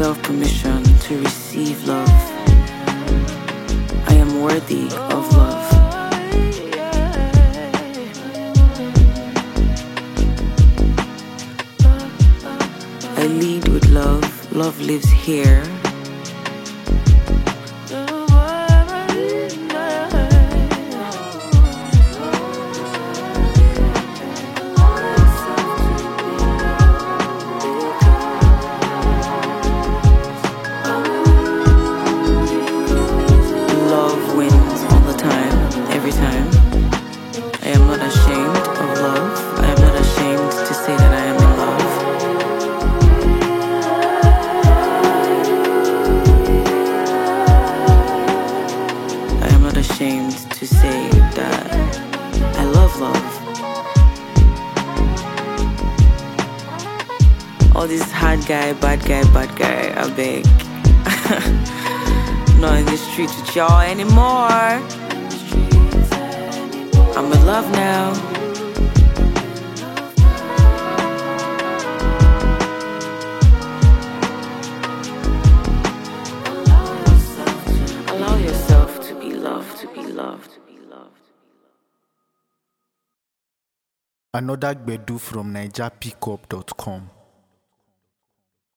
myself permission to receive love. I am worthy of love. I lead with love. Love lives here. Love wins all the time, every time. I am not ashamed of love. I am not ashamed to say that I am in love. I am not ashamed to say that I love love. All this hard guy, bad guy, I beg. Not in the streets with y'all anymore. I'm in love now. Allow yourself to be loved, to be loved, to be loved. Another Gbedu from NigerPickup.com.